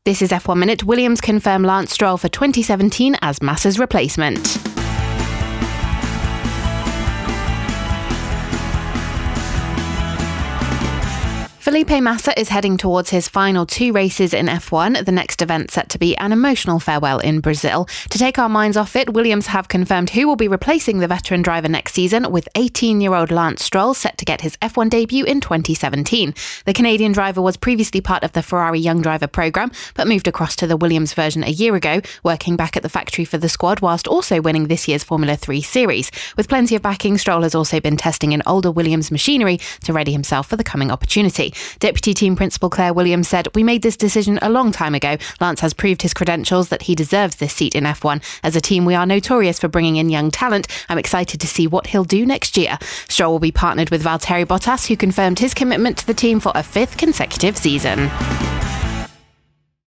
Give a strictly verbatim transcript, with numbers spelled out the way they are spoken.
This is F one Minute. Williams confirm Lance Stroll for twenty seventeen as Massa's replacement. Felipe Massa is heading towards his final two races in F one, the next event set to be an emotional farewell in Brazil. To take our minds off it, Williams have confirmed who will be replacing the veteran driver next season, with eighteen-year-old Lance Stroll set to get his F one debut in twenty seventeen. The Canadian driver was previously part of the Ferrari Young Driver programme, but moved across to the Williams version a year ago, working back at the factory for the squad whilst also winning this year's Formula three series. With plenty of backing, Stroll has also been testing in older Williams machinery to ready himself for the coming opportunity. Deputy Team Principal Claire Williams said, "We made this decision a long time ago. Lance has proved his credentials that he deserves this seat in F one. As a team, we are notorious for bringing in young talent. I'm excited to see what he'll do next year." Stroll will be partnered with Valtteri Bottas, who confirmed his commitment to the team for a fifth consecutive season.